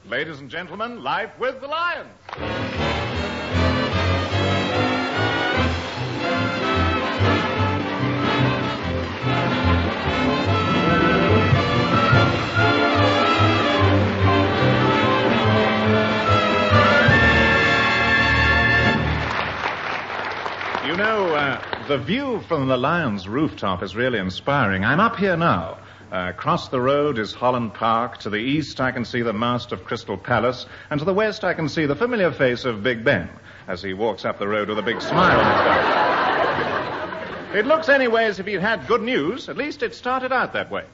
Ladies and gentlemen, Life with the Lions. You know, the view from the Lions rooftop is really inspiring. I'm up here now. Across the road is Holland Park. To the east, I can see the mast of Crystal Palace. And to the west, I can see the familiar face of Big Ben as he walks up the road with a big smile on his face. It looks anyway as if he'd had good news. At least it started out that way.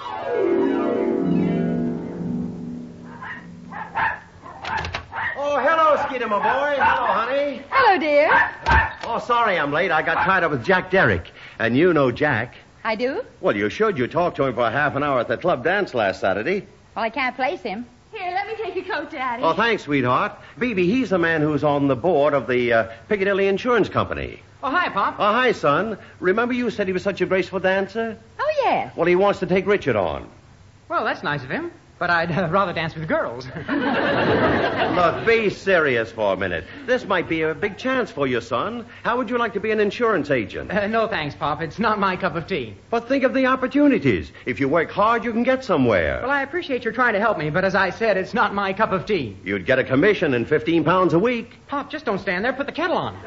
Oh, hello, Skeeter, my boy. Hello, honey. Hello, dear. Oh, sorry I'm late. I got tied up with Jack Derrick. And you know Jack. I do? Well, you should. You talked to him for half an hour at the club dance last Saturday. Well, I can't place him. Here, let me take your coat, Daddy. Oh, thanks, sweetheart. Beebe, he's the man who's on the board of the Piccadilly Insurance Company. Oh, hi, Pop. Oh, hi, son. Remember you said he was such a graceful dancer? Oh, yes. Well, he wants to take Richard on. Well, that's nice of him. But I'd rather dance with girls. Look, be serious for a minute. This might be a big chance for you, son. How would you like to be an insurance agent? No, thanks, Pop. It's not my cup of tea. But think of the opportunities. If you work hard, you can get somewhere. Well, I appreciate your trying to help me, but as I said, it's not my cup of tea. You'd get a commission and £15 a week. Pop, just don't stand there. Put the kettle on.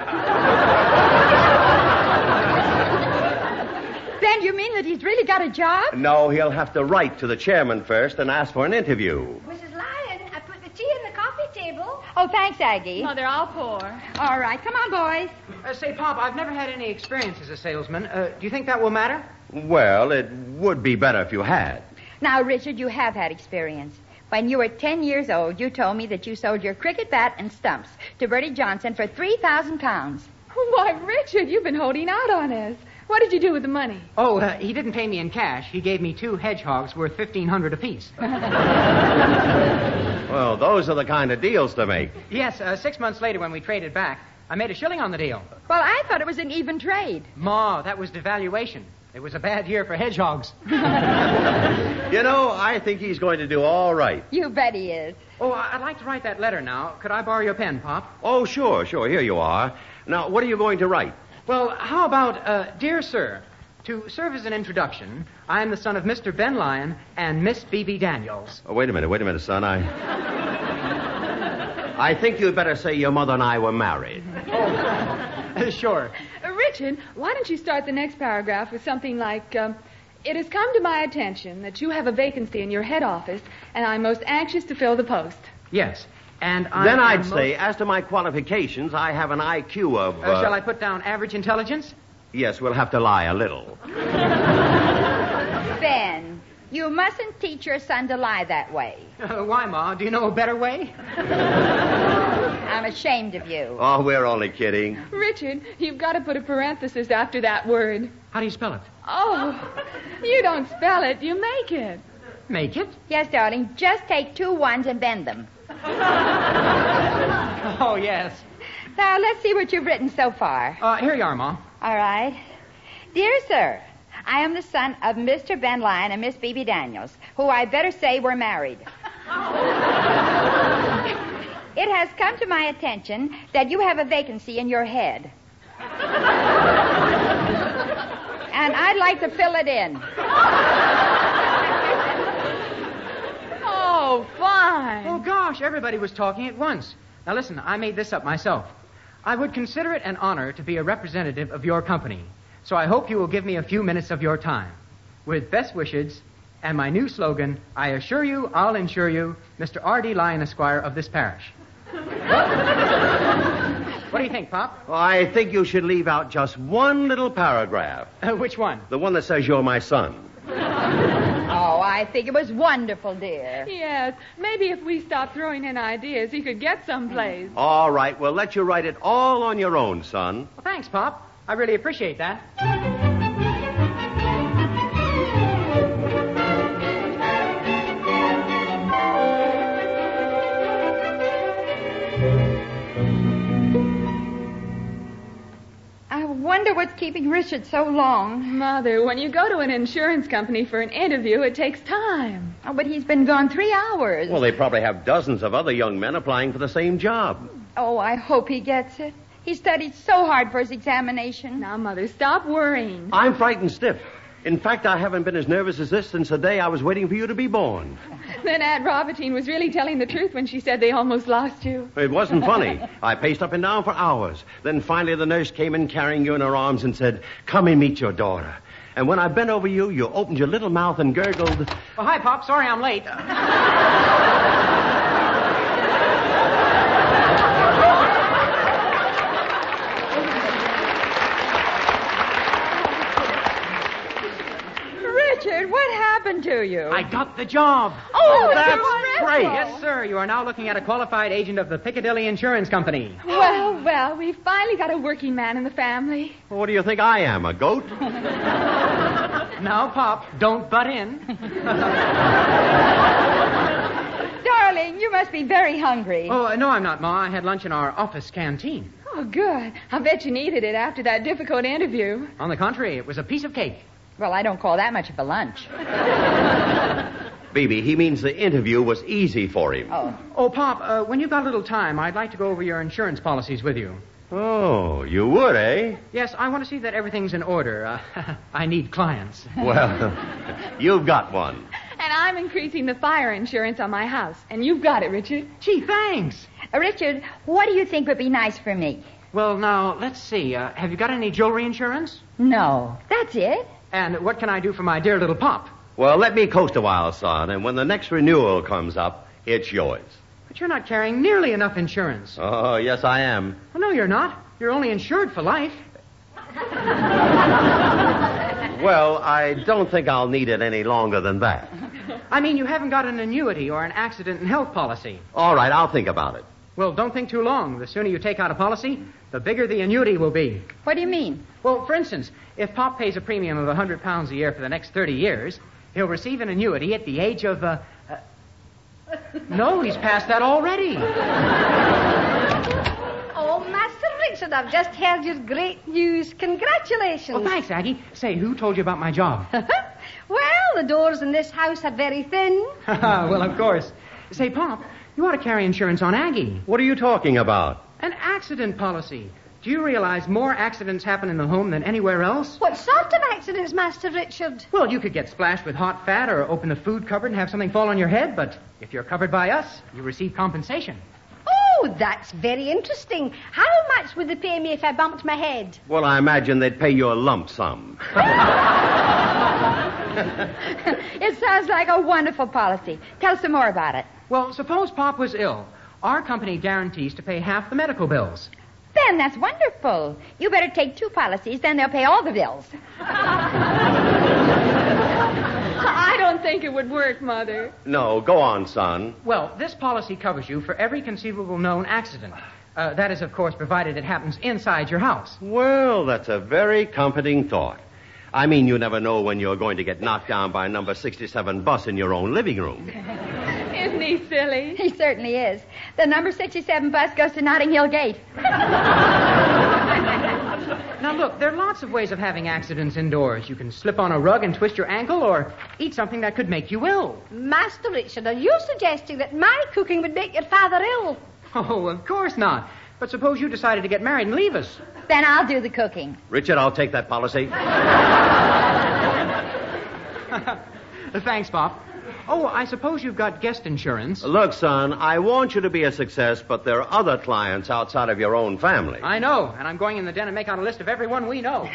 Ben, you mean that he's really got a job? No, he'll have to write to the chairman first and ask for an interview. Mrs. Lyon, I put the tea on the coffee table. Oh, thanks, Aggie. Oh, they're all poor. All right, come on, boys. Say, Pop, I've never had any experience as a salesman. Do you think that will matter? Well, it would be better if you had. Now, Richard, you have had experience. When you were 10 years old, you told me that you sold your cricket bat and stumps to Bertie Johnson for £3,000. Why, Richard, you've been holding out on us. What did you do with the money? Oh, he didn't pay me in cash. He gave me 2 hedgehogs worth $1,500 apiece. Well, those are the kind of deals to make. Yes, 6 months later when we traded back, I made a shilling on the deal. Well, I thought it was an even trade. Ma, that was devaluation. It was a bad year for hedgehogs. You know, I think he's going to do all right. You bet he is. Oh, I'd like to write that letter now. Could I borrow your pen, Pop? Oh, sure. Here you are. Now, what are you going to write? Well, how about, Dear Sir, to serve as an introduction, I am the son of Mr. Ben Lyon and Miss Beebe Daniels. Oh, wait a minute, son. I think you'd better say your mother and I were married. Oh, sure. Richard, why don't you start the next paragraph with something like, it has come to my attention that you have a vacancy in your head office, and I'm most anxious to fill the post. Yes. And then I'd say, as to my qualifications, I have an IQ of... Shall I put down average intelligence? Yes, we'll have to lie a little. Ben, you mustn't teach your son to lie that way. Why, Ma? Do you know a better way? I'm ashamed of you. Oh, we're only kidding. Richard, you've got to put a parenthesis after that word. How do you spell it? Oh, you don't spell it, you make it. Make it? Yes, darling, just take 2 ones and bend them. Oh, yes. Now, let's see what you've written so far. Here you are, Ma. All right. Dear Sir, I am the son of Mr. Ben Lyon and Miss Beebe Daniels, who I'd better say were married. It has come to my attention that you have a vacancy in your head. And I'd like to fill it in. Oh, fine. Oh, gosh, everybody was talking at once. Now, listen, I made this up myself. I would consider it an honor to be a representative of your company, so I hope you will give me a few minutes of your time. With best wishes and my new slogan, I assure you, I'll insure you, Mr. R.D. Lyon, Esquire of this parish. What do you think, Pop? Well, I think you should leave out just one little paragraph. Which one? The one that says you're my son. Oh, I think it was wonderful, dear. Yes, maybe if we stop throwing in ideas, he could get someplace. All right, we'll let you write it all on your own, son. Well, thanks, Pop. I really appreciate that. I wonder what's keeping Richard so long. Mother, when you go to an insurance company for an interview, it takes time. Oh, but he's been gone 3 hours. Well, they probably have dozens of other young men applying for the same job. Oh, I hope he gets it. He studied so hard for his examination. Now, Mother, stop worrying. I'm frightened stiff. In fact, I haven't been as nervous as this since the day I was waiting for you to be born. Then Aunt Robertine was really telling the truth when she said they almost lost you. It wasn't funny. I paced up and down for hours. Then finally the nurse came in carrying you in her arms and said, "Come and meet your daughter." And when I bent over you, you opened your little mouth and gurgled. Oh, hi, Pop. Sorry I'm late. Richard, what happened to you? I got the job. Oh, that's great. Yes, sir. You are now looking at a qualified agent of the Piccadilly Insurance Company. Well, we finally got a working man in the family. What do you think I am, a goat? Now, Pop, don't butt in. Darling, you must be very hungry. Oh, no, I'm not, Ma. I had lunch in our office canteen. Oh, good. I bet you needed it after that difficult interview. On the contrary, it was a piece of cake. Well, I don't call that much of a lunch. Baby, he means the interview was easy for him. Oh, Pop, when you've got a little time, I'd like to go over your insurance policies with you. Oh, you would, eh? Yes, I want to see that everything's in order. I need clients. Well, you've got one. And I'm increasing the fire insurance on my house. And you've got it, Richard. Gee, thanks. Richard, what do you think would be nice for me? Well, now, let's see. Have you got any jewelry insurance? No. That's it. And what can I do for my dear little Pop? Well, let me coast a while, son, and when the next renewal comes up, it's yours. But you're not carrying nearly enough insurance. Oh, yes, I am. Well, no, you're not. You're only insured for life. Well, I don't think I'll need it any longer than that. I mean, you haven't got an annuity or an accident and health policy. All right, I'll think about it. Well, don't think too long. The sooner you take out a policy, the bigger the annuity will be. What do you mean? Well, for instance, if Pop pays a premium of £100 a year for the next 30 years, he'll receive an annuity at the age of, No, he's past that already. Oh, Master Richard, I've just heard your great news. Congratulations. Oh, thanks, Aggie. Say, who told you about my job? Well, the doors in this house are very thin. Well, of course. Say, Pop, you ought to carry insurance on Aggie. What are you talking about? An accident policy. Do you realize more accidents happen in the home than anywhere else? What sort of accidents, Master Richard? Well, you could get splashed with hot fat or open the food cupboard and have something fall on your head, but if you're covered by us, you receive compensation. Oh, that's very interesting. How much would they pay me if I bumped my head? Well, I imagine they'd pay you a lump sum. It sounds like a wonderful policy. Tell us some more about it. Well, suppose Pop was ill. Our company guarantees to pay half the medical bills. Ben, that's wonderful. You better take 2 policies, then they'll pay all the bills. I don't think it would work, Mother. No, go on, son. Well, this policy covers you for every conceivable known accident. That is, of course, provided it happens inside your house. Well, that's a very comforting thought. I mean, you never know when you're going to get knocked down by a number 67 bus in your own living room. Isn't he silly? He certainly is. The number 67 bus goes to Notting Hill Gate. Now, look, there are lots of ways of having accidents indoors. You can slip on a rug and twist your ankle or eat something that could make you ill. Master Richard, are you suggesting that my cooking would make your father ill? Oh, of course not. But suppose you decided to get married and leave us. Then I'll do the cooking. Richard, I'll take that policy. Thanks, Pop. Oh, I suppose you've got guest insurance. Look, son, I want you to be a success, but there are other clients outside of your own family. I know, and I'm going in the den and make out a list of everyone we know.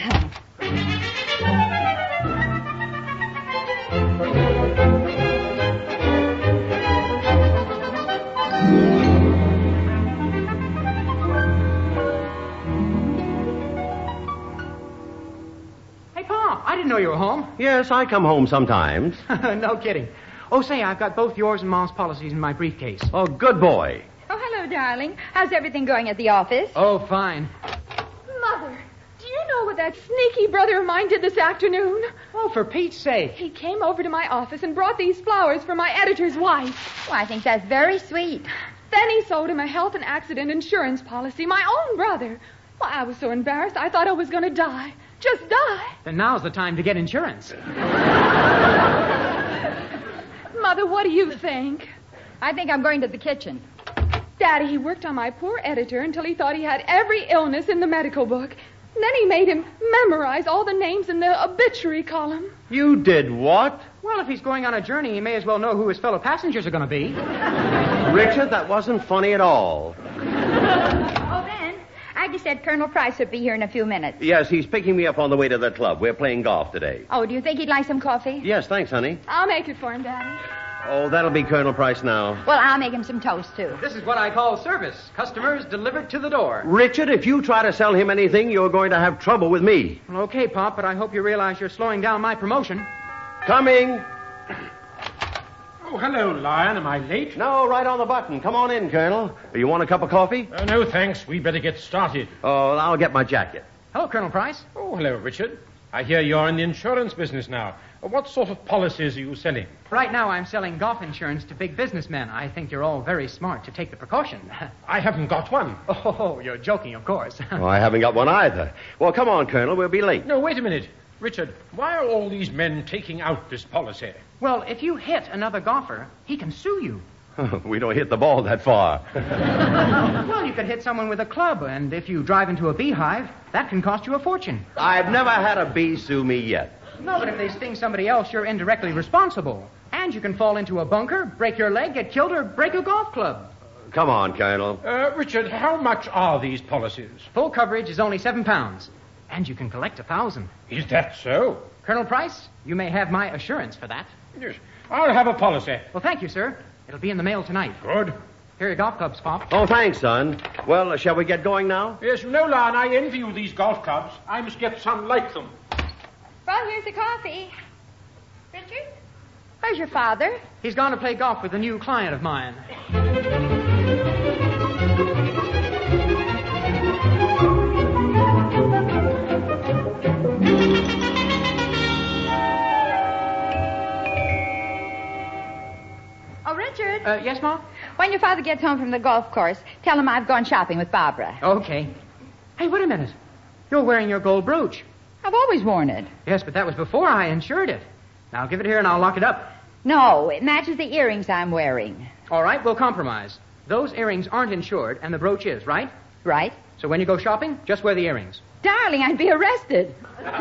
Hey, Pop, I didn't know you were home. Yes, I come home sometimes. No kidding. Oh, say, I've got both yours and Mom's policies in my briefcase. Oh, good boy. Oh, hello, darling. How's everything going at the office? Oh, fine. Mother, do you know what that sneaky brother of mine did this afternoon? Oh, for Pete's sake. He came over to my office and brought these flowers for my editor's wife. Oh, I think that's very sweet. Then he sold him a health and accident insurance policy, my own brother. Well, I was so embarrassed, I thought I was going to die. Just die. Then now's the time to get insurance. Mother, what do you think? I think I'm going to the kitchen. Daddy, he worked on my poor editor until he thought he had every illness in the medical book. And then he made him memorize all the names in the obituary column. You did what? Well, if he's going on a journey, he may as well know who his fellow passengers are going to be. Richard, that wasn't funny at all. Oh, Ben, Aggie said Colonel Price would be here in a few minutes. Yes, he's picking me up on the way to the club. We're playing golf today. Oh, do you think he'd like some coffee? Yes, thanks, honey. I'll make it for him, Daddy. Oh, that'll be Colonel Price now. Well, I'll make him some toast, too. This is what I call service. Customers delivered to the door. Richard, if you try to sell him anything, you're going to have trouble with me. Well, okay, Pop, but I hope you realize you're slowing down my promotion. Coming. Oh, hello, Lion. Am I late? No, right on the button. Come on in, Colonel. You want a cup of coffee? No, thanks. We better get started. Oh, I'll get my jacket. Hello, Colonel Price. Oh, hello, Richard. I hear you're in the insurance business now. What sort of policies are you selling? Right now, I'm selling golf insurance to big businessmen. I think you're all very smart to take the precaution. I haven't got one. Oh, you're joking, of course. Oh, I haven't got one either. Well, come on, Colonel. We'll be late. No, wait a minute. Richard, why are all these men taking out this policy? Well, if you hit another golfer, he can sue you. We don't hit the ball that far. Well, you could hit someone with a club, and if you drive into a beehive, that can cost you a fortune. I've never had a bee sue me yet. No, but if they sting somebody else, you're indirectly responsible. And you can fall into a bunker, break your leg, get killed, or break a golf club. Come on, Colonel. Richard, how much are these policies? Full coverage is only £7. And you can collect 1,000. Is that so? Colonel Price, you may have my assurance for that. Yes. I'll have a policy. Well, thank you, sir. It'll be in the mail tonight. Good. Here are your golf clubs, Pop. Oh, thanks, son. Well, shall we get going now? Yes, no, Lion, I envy you these golf clubs. I must get some like them. Well, here's the coffee. Richard? Where's your father? He's gone to play golf with a new client of mine. Oh, Richard. Yes, Mom? When your father gets home from the golf course, tell him I've gone shopping with Barbara. Okay. Hey, wait a minute. You're wearing your gold brooch. I've always worn it. Yes, but that was before I insured it. Now give it here and I'll lock it up. No, it matches the earrings I'm wearing. All right, we'll compromise. Those earrings aren't insured and the brooch is, right? Right? So when you go shopping, just wear the earrings. Darling, I'd be arrested.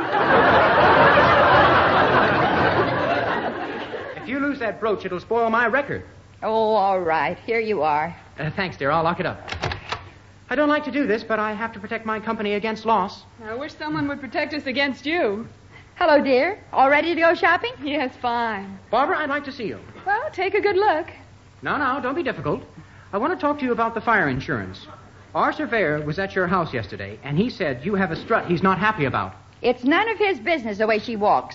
If you lose that brooch, it'll spoil my record. Oh, all right. Here you are. Thanks, dear. I'll lock it up. I don't like to do this, but I have to protect my company against loss. I wish someone would protect us against you. Hello, dear. All ready to go shopping? Yes, fine. Barbara, I'd like to see you. Well, take a good look. No, don't be difficult. I want to talk to you about the fire insurance. Our surveyor was at your house yesterday, and he said you have a strut he's not happy about. It's none of his business the way she walks.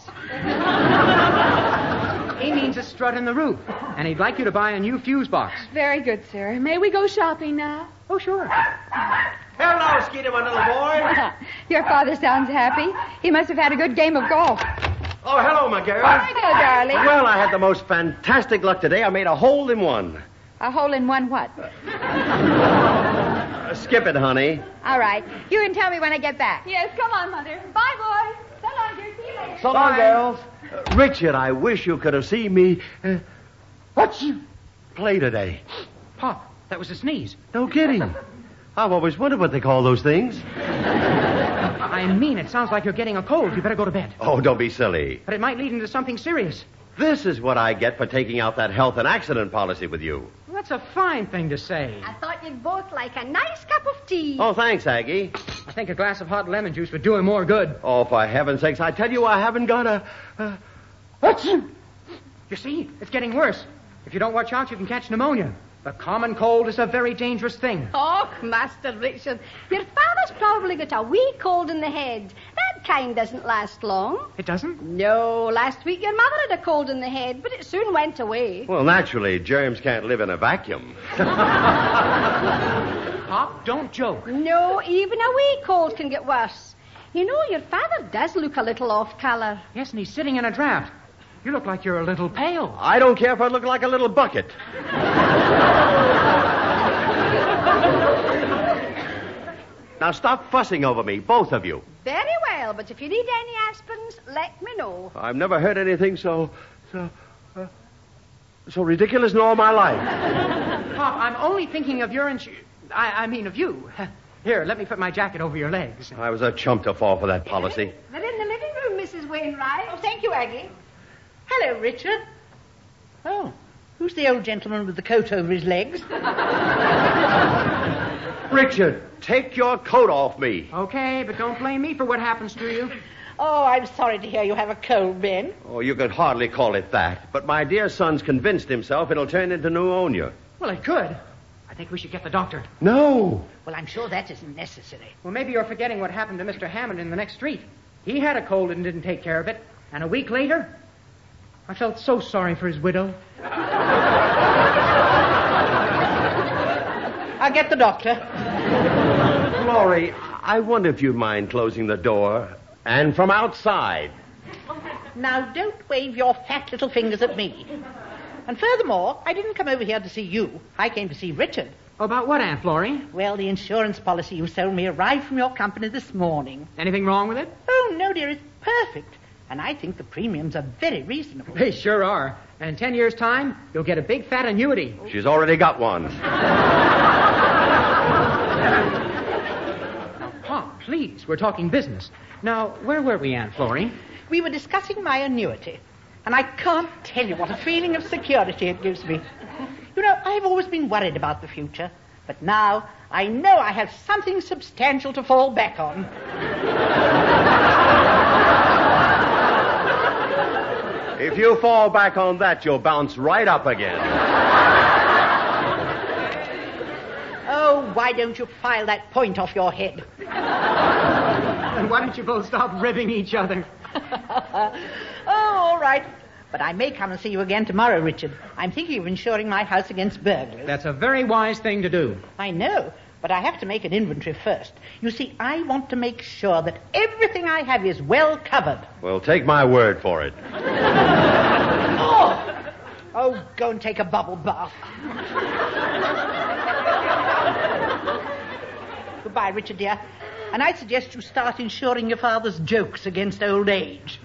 He means a strut in the roof, and he'd like you to buy a new fuse box. Very good, sir. May we go shopping now? Oh, sure. Hello, Skeeter, my little boy. Your father sounds happy. He must have had a good game of golf. Oh, hello, my girl. Hello, darling. Well, I had the most fantastic luck today. I made a hole in one. A hole in one what? Skip it, honey. All right. You can tell me when I get back. Yes, come on, Mother. Bye, boys. So long, dear. See you later. So long, girls. Richard, I wish you could have seen me play today. Pop, that was a sneeze. No kidding. I've always wondered what they call those things. I mean, it sounds like you're getting a cold. You better go to bed. Oh, don't be silly. But it might lead into something serious. This is what I get for taking out that health and accident policy with you. Well, that's a fine thing to say. I thought you'd both like a nice cup of tea. Oh, thanks, Aggie. I think a glass of hot lemon juice would do him more good. Oh, for heaven's sakes, I tell you, I haven't got a... You see, it's getting worse. If you don't watch out, you can catch pneumonia. The common cold is a very dangerous thing. Oh, Master Richard, your father's probably got a wee cold in the head. That kind doesn't last long. It doesn't? No, last week your mother had a cold in the head, but it soon went away. Well, naturally, germs can't live in a vacuum. Pop, don't joke. No, even a wee cold can get worse. You know, your father does look a little off color. Yes, and he's sitting in a draft. You look like you're a little pale. I don't care if I look like a little bucket. Now stop fussing over me, both of you. Very well, but if you need any aspirins, let me know. I've never heard anything so... So ridiculous in all my life. Pop, I'm only thinking of your I mean of you. Here, let me put my jacket over your legs. I was a chump to fall for that policy. They're in the living room, Mrs. Wainwright. Oh, thank you, Aggie. Hello, Richard. Oh, who's the old gentleman with the coat over his legs? Richard, take your coat off me. Okay, but don't blame me for what happens to you. Oh, I'm sorry to hear you have a cold, Ben. Oh, you could hardly call it that. But my dear son's convinced himself it'll turn into pneumonia. Well, it could. I think we should get the doctor. No. Well, I'm sure that isn't necessary. Well, maybe you're forgetting what happened to Mr. Hammond in the next street. He had a cold and didn't take care of it. And a week later, I felt so sorry for his widow. I'll get the doctor. Florrie, I wonder if you'd mind closing the door. And from outside. Now, don't wave your fat little fingers at me. And furthermore, I didn't come over here to see you. I came to see Richard. About what, Aunt Florrie? Well, the insurance policy you sold me arrived from your company this morning. Anything wrong with it? Oh, no, dear, it's perfect. And I think the premiums are very reasonable. They sure are. And in 10 years' time, you'll get a big fat annuity. She's already got one. Now, Pop, please, we're talking business. Now, where were we, Aunt Florrie? We were discussing my annuity. And I can't tell you what a feeling of security it gives me. You know, I've always been worried about the future. But now I know I have something substantial to fall back on. If you fall back on that, you'll bounce right up again. Oh, why don't you file that point off your head? And why don't you both stop ribbing each other? Oh, all right. But I may come and see you again tomorrow, Richard. I'm thinking of insuring my house against burglars. That's a very wise thing to do. I know, but I have to make an inventory first. You see, I want to make sure that everything I have is well covered. Well, take my word for it. Oh, go and take a bubble bath. Goodbye, Richard, dear. And I suggest you start insuring your father's jokes against old age.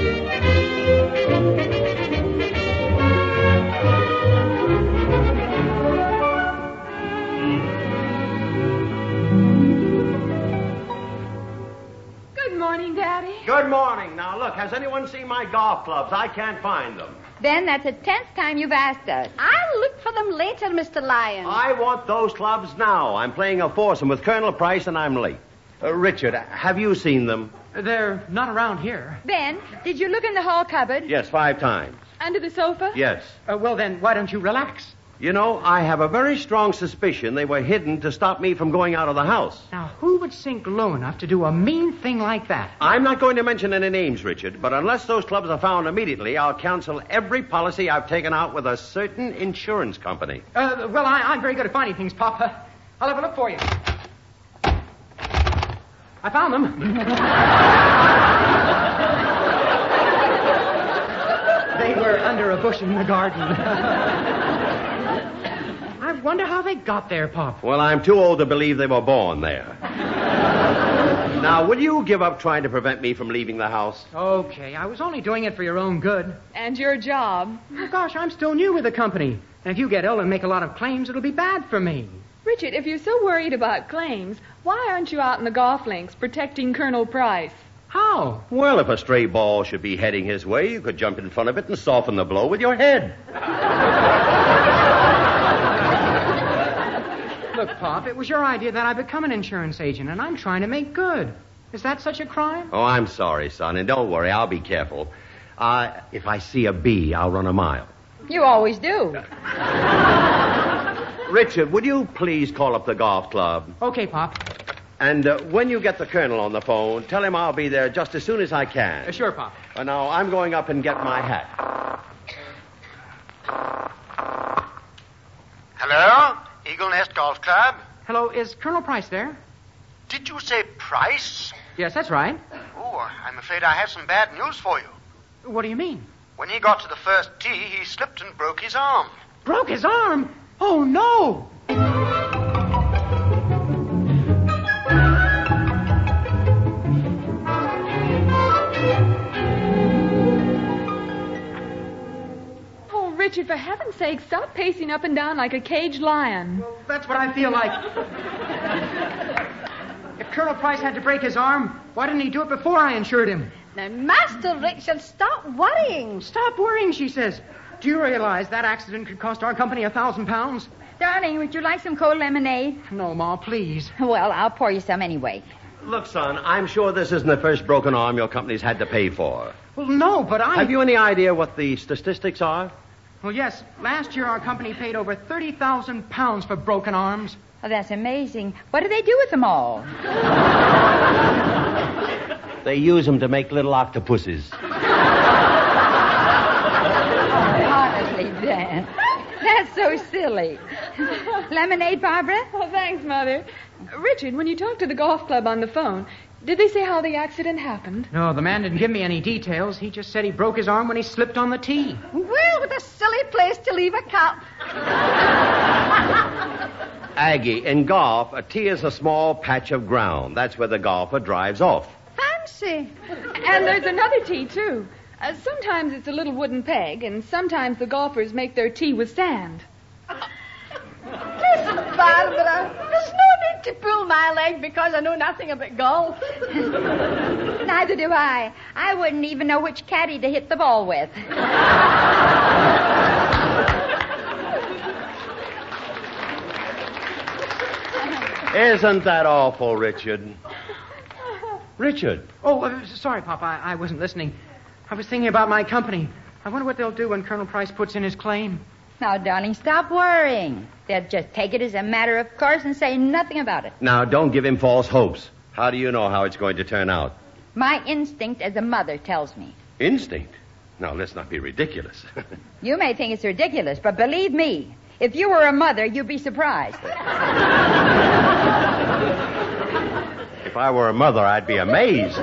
Good morning, Daddy. Good morning. Now, look, has anyone seen my golf clubs? I can't find them. Ben, that's the 10th time you've asked us. I'll look for them later, Mr. Lyon. I want those clubs now. I'm playing a foursome with Colonel Price, and I'm late. Richard, have you seen them? They're not around here. Ben, did you look in the hall cupboard? Yes, 5 times. Under the sofa? Yes. Well, then, why don't you relax? You know, I have a very strong suspicion they were hidden to stop me from going out of the house. Now, who would sink low enough to do a mean thing like that? I'm not going to mention any names, Richard, but unless those clubs are found immediately, I'll cancel every policy I've taken out with a certain insurance company. Well, I'm very good at finding things, Papa. I'll have a look for you. I found them. They were under a bush in the garden. I wonder how they got there, Pop. Well, I'm too old to believe they were born there. Now, will you give up trying to prevent me from leaving the house? Okay, I was only doing it for your own good. And your job. Oh, gosh, I'm still new with the company. And if you get ill and make a lot of claims, it'll be bad for me. Richard, if you're so worried about claims, why aren't you out in the golf links protecting Colonel Price? How? Well, if a stray ball should be heading his way, you could jump in front of it and soften the blow with your head. Look, Pop, it was your idea that I become an insurance agent, and I'm trying to make good. Is that such a crime? Oh, I'm sorry, son, and don't worry, I'll be careful. If I see a bee, I'll run a mile. You always do. Richard, would you please call up the golf club? Okay, Pop. And when you get the colonel on the phone, tell him I'll be there just as soon as I can. Sure, Pop. Now, I'm going up and get my hat. Hello? Eagle Nest Golf Club? Hello, is Colonel Price there? Did you say Price? Yes, that's right. Oh, I'm afraid I have some bad news for you. What do you mean? When he got to the first tee, he slipped and broke his arm. Broke his arm? Oh, no! Oh, Richard, for heaven's God's sake, stop pacing up and down like a caged lion. Well, that's what I feel like. If Colonel Price had to break his arm, why didn't he do it before I insured him? Now, Master Richard, stop worrying. Stop worrying, she says. Do you realize that accident could cost our company £1,000? Darling, would you like some cold lemonade? No, Ma, please. Well, I'll pour you some anyway. Look, son, I'm sure this isn't the first broken arm your company's had to pay for. Well, no, but Have you any idea what the statistics are? Well, yes. Last year, our company paid over £30,000 for broken arms. Oh, that's amazing. What do they do with them all? They use them to make little octopuses. Honestly, Dan. That's so silly. Lemonade, Barbara? Oh, thanks, Mother. Richard, when you talked to the golf club on the phone, did they say how the accident happened? No, the man didn't give me any details. He just said he broke his arm when he slipped on the tee. Well, what a silly place to leave a cup. Aggie, in golf, a tee is a small patch of ground. That's where the golfer drives off. Fancy. And there's another tee, too. Sometimes it's a little wooden peg, and sometimes the golfers make their tee with sand. Listen, Barbara, there's no need to pull my leg because I know nothing about golf. Neither do I. I wouldn't even know which caddy to hit the ball with. Isn't that awful, Richard? Richard. Oh, sorry, Papa. I wasn't listening. I was thinking about my company. I wonder what they'll do when Colonel Price puts in his claim. Now, darling, stop worrying. They'll just take it as a matter of course and say nothing about it. Now, don't give him false hopes. How do you know how it's going to turn out? My instinct as a mother tells me. Instinct? Now, let's not be ridiculous. You may think it's ridiculous, but believe me, if you were a mother, you'd be surprised. If I were a mother, I'd be amazed.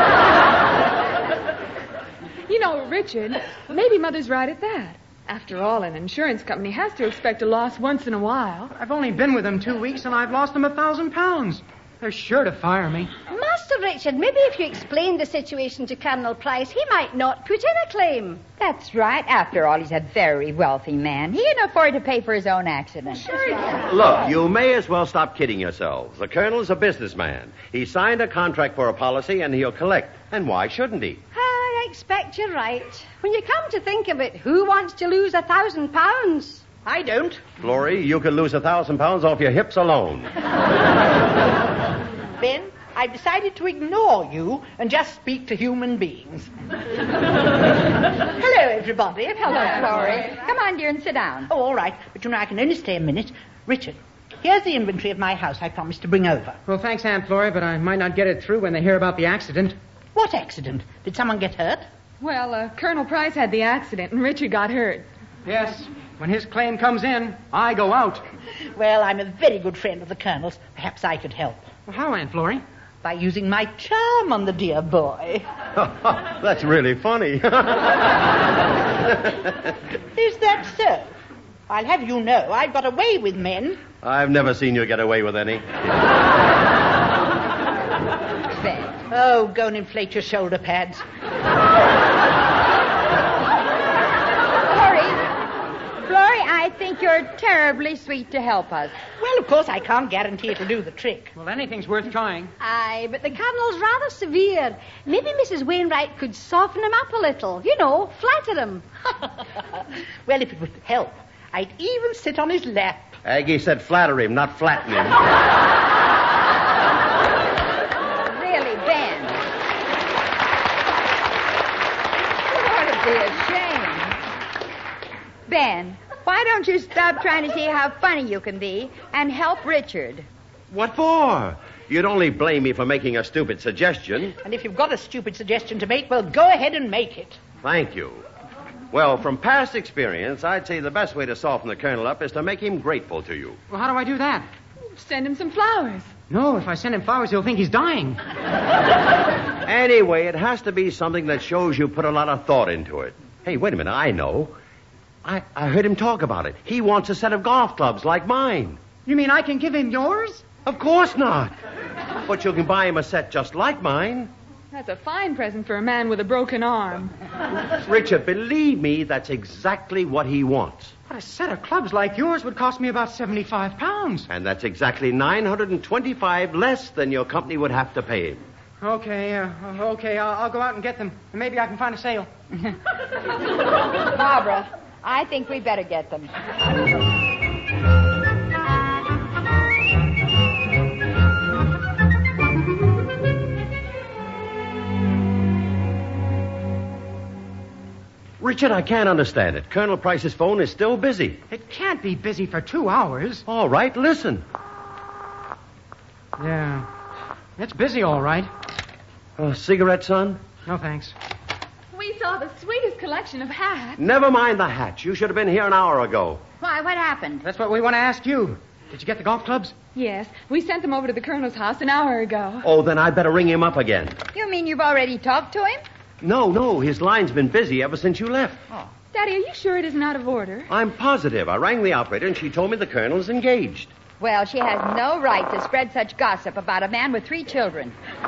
You know, Richard, maybe Mother's right at that. After all, an insurance company has to expect a loss once in a while. I've only been with them 2 weeks, and I've lost them £1,000. They're sure to fire me. Master Richard, maybe if you explained the situation to Colonel Price, he might not put in a claim. That's right. After all, he's a very wealthy man. He can afford to pay for his own accident. Look, you may as well stop kidding yourselves. The Colonel's a businessman. He signed a contract for a policy, and he'll collect. And why shouldn't he? I expect you're right. When you come to think of it, who wants to lose £1,000? I don't. Florrie, you could lose £1,000 off your hips alone. Ben, I've decided to ignore you and just speak to human beings. Hello, everybody. Hello, Florrie. Come on, dear, and sit down. Oh, all right. But, I can only stay a minute. Richard, here's the inventory of my house I promised to bring over. Well, thanks, Aunt Flora, but I might not get it through when they hear about the accident. What accident? Did someone get hurt? Well, Colonel Price had the accident, and Richard got hurt. Yes. When his claim comes in, I go out. Well, I'm a very good friend of the Colonel's. Perhaps I could help. Well, how, Aunt Florrie? By using my charm on the dear boy. That's really funny. Is that so? I'll have you know I've got a way with men. I've never seen you get away with any. Ben. Oh, go and inflate your shoulder pads. Florrie, I think you're terribly sweet to help us. Well, of course, I can't guarantee it'll do the trick. Well, anything's worth trying. Aye, but the Colonel's rather severe. Maybe Mrs. Wainwright could soften him up a little. Flatter him. Well, if it would help, I'd even sit on his lap. Aggie said flatter him, not flatten him. Really, Ben. You ought to be ashamed. Ben, why don't you stop trying to see how funny you can be and help Richard? What for? You'd only blame me for making a stupid suggestion. And if you've got a stupid suggestion to make, well, go ahead and make it. Thank you. Well, from past experience, I'd say the best way to soften the Colonel up is to make him grateful to you. Well, how do I do that? Send him some flowers. No, if I send him flowers, he'll think he's dying. Anyway, it has to be something that shows you put a lot of thought into it. Hey, wait a minute, I know. I heard him talk about it. He wants a set of golf clubs like mine. You mean I can give him yours? Of course not. But you can buy him a set just like mine. That's a fine present for a man with a broken arm. Richard, believe me, that's exactly what he wants. But a set of clubs like yours would cost me about £75. And that's exactly $925 less than your company would have to pay him. Okay, I'll go out and get them. And maybe I can find a sale. Barbara, I think we better get them. Richard, I can't understand it. Colonel Price's phone is still busy. It can't be busy for 2 hours. All right, listen. Yeah. It's busy, all right. Cigarette, son? No, thanks. We saw the sweetest collection of hats. Never mind the hats. You should have been here an hour ago. Why, what happened? That's what we want to ask you. Did you get the golf clubs? Yes, we sent them over to the Colonel's house an hour ago. Oh, then I'd better ring him up again. You mean you've already talked to him? No, his line's been busy ever since you left. Oh. Daddy, are you sure it isn't out of order? I'm positive. I rang the operator and she told me the Colonel's engaged. Well, she has no right to spread such gossip about a man with 3 children.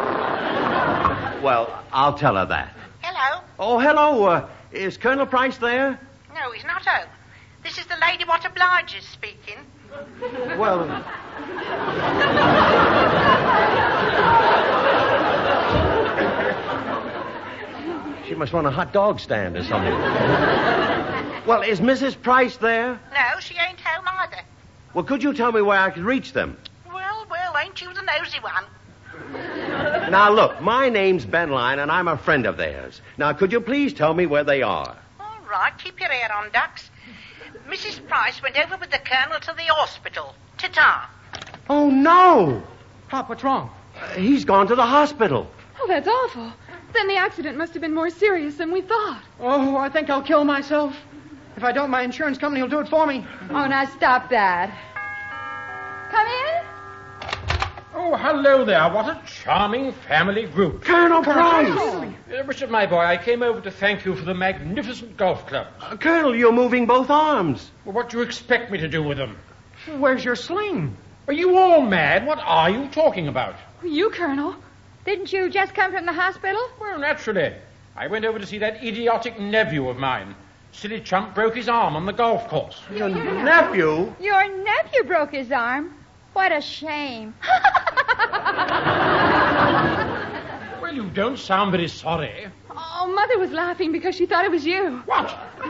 Well, I'll tell her that. Hello? Oh, hello. Is Colonel Price there? No, he's not home. This is the lady what obliges speaking. Well... She must run a hot dog stand or something. Well, is Mrs. Price there? No, she ain't home either. Well, could you tell me where I could reach them? Well, ain't you the nosy one? Now, look, my name's Ben Line, and I'm a friend of theirs. Now, could you please tell me where they are? All right, keep your ear on, ducks. Mrs. Price went over with the Colonel to the hospital. Ta-ta. Oh, no! Pop, what's wrong? He's gone to the hospital. Oh, that's awful. Then the accident must have been more serious than we thought. Oh, I think I'll kill myself. If I don't, my insurance company will do it for me. Oh, now stop that. Come in. Oh, hello there. What a charming family group. Colonel Price! Richard, my boy, I came over to thank you for the magnificent golf clubs. Colonel, you're moving both arms. Well, what do you expect me to do with them? Where's your sling? Are you all mad? What are you talking about? You, Colonel? Didn't you just come from the hospital? Well, naturally. I went over to see that idiotic nephew of mine. Silly chump broke his arm on the golf course. Your nephew? Your nephew broke his arm? What a shame. Well, you don't sound very sorry. Oh, Mother was laughing because she thought it was you. What?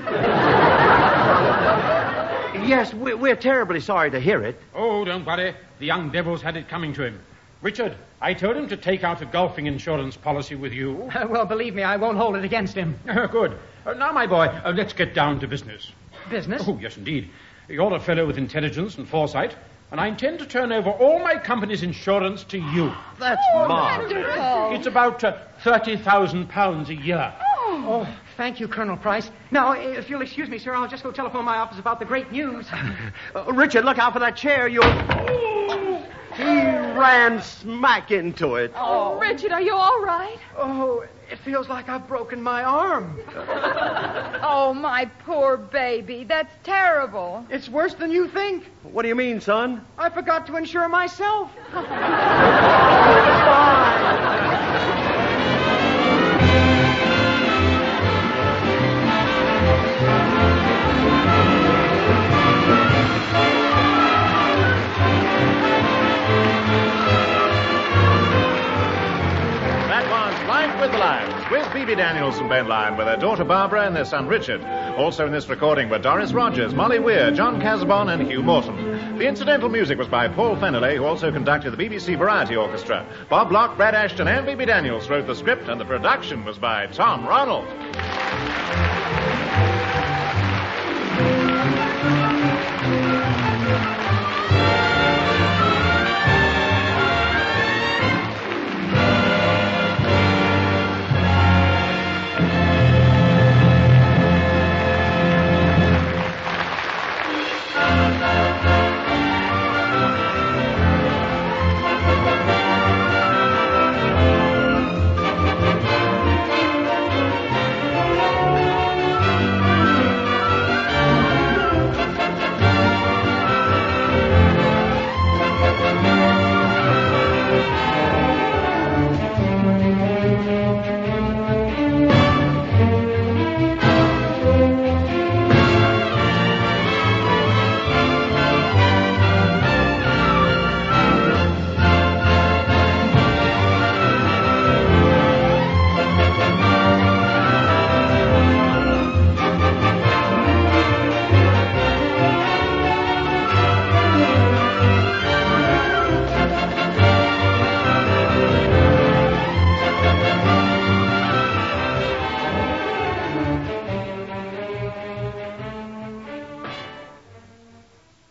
Yes, we're terribly sorry to hear it. Oh, don't worry. The young devil's had it coming to him. Richard, I told him to take out a golfing insurance policy with you. Well, believe me, I won't hold it against him. Good. Now, my boy, let's get down to business. Business? Oh, yes, indeed. You're a fellow with intelligence and foresight, and I intend to turn over all my company's insurance to you. That's marvelous. It's about £30,000 a year. Oh, thank you, Colonel Price. Now, if you'll excuse me, sir, I'll just go telephone my office about the great news. Richard, look out for that chair. He ran smack into it. Oh, Richard, are you all right? Oh, it feels like I've broken my arm. Oh, my poor baby. That's terrible. It's worse than you think. What do you mean, son? I forgot to insure myself. With the Lions, with Phoebe Daniels and Ben Lyon, with their daughter Barbara and their son Richard. Also in this recording were Doris Rogers, Molly Weir, John Casabon, and Hugh Morton. The incidental music was by Paul Feneley, who also conducted the BBC Variety Orchestra. Bob Block, Brad Ashton, and Phoebe Daniels wrote the script, and the production was by Tom Ronald.